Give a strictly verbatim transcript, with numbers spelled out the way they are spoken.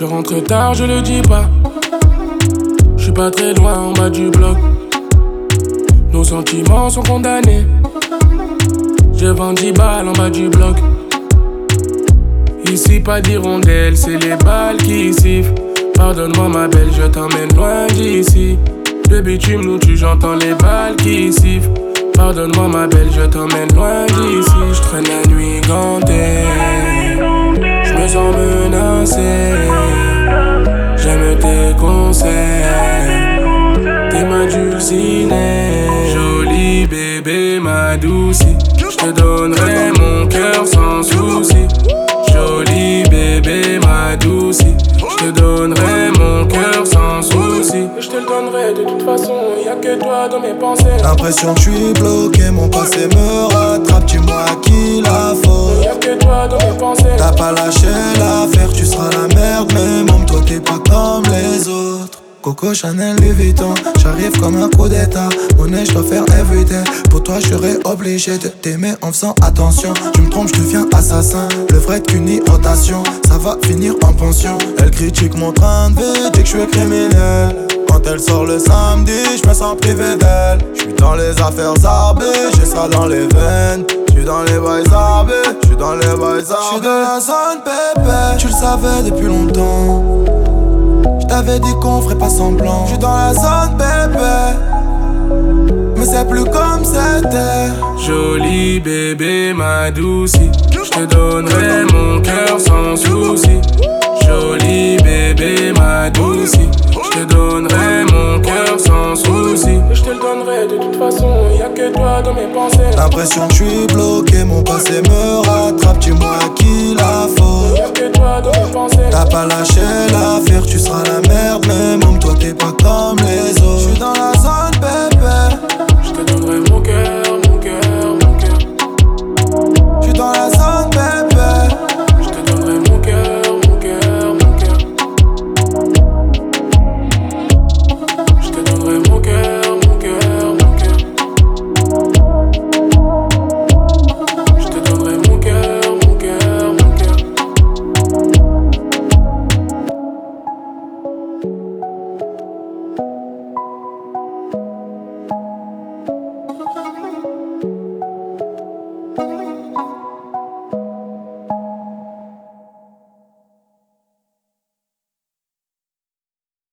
Je rentre tard, je le dis pas. Je suis pas très loin en bas du bloc. Nos sentiments sont condamnés. Je vends dix balles en bas du bloc. Ici pas d'hirondelle, c'est les balles qui sifflent. Pardonne-moi ma belle, je t'emmène loin d'ici. Le bitume nous tue, j'entends les balles qui sifflent. Pardonne-moi ma belle, je t'emmène loin d'ici. Je traîne la nuit gantée. Je me sens menacé. J'aime tes conseils. T'es ma dulcinée. Joli bébé, ma doucie. Je te donnerai mon cœur sans souci. Joli bébé, ma doucie. Je te donnerai mon cœur sans souci. Je te le donnerai de toute façon, y'a que toi dans mes pensées. L'impression que je suis bloqué, mon passé me rattrape. Dis-moi à qui la faute. Y'a que toi dans mes pensées. T'as pas lâché l'affaire, tu seras la merde. Mais môme, toi t'es pas comme les autres. Coco, Chanel, Louis Vuitton. J'arrive comme un coup d'état. Monnaie, je dois faire everyday. Pour toi, je serais obligé de t'aimer en faisant attention. Tu me trompes, je deviens assassin. Le vrai qu'une rotation, ça va finir en pension. Elle critique mon train de vie, dit que je suis criminel. Quand elle sort le samedi, je me sens privé d'elle. Je suis dans les affaires zarbées, j'ai ça dans les veines. Je suis dans les bails zarbés, je suis dans les bails zarbés. Je suis dans la zone bébé, tu le savais depuis longtemps. J't'avais dit qu'on ferait pas semblant. J'suis dans la zone bébé, mais c'est plus comme c'était. Joli bébé, ma doucie. J'te donnerai mon cœur sans souci. Joli bébé, ma doucie. J'te donnerai mon cœur sans souci. Je te le donnerai de toute façon, y'a que toi dans mes pensées. L'impression que je suis bloqué, mon passé me rattrape. Dis-moi à qui la faute. Y'a que toi dans mes pensées. T'as pas lâché l'affaire, tu seras la merde. Mais môme, toi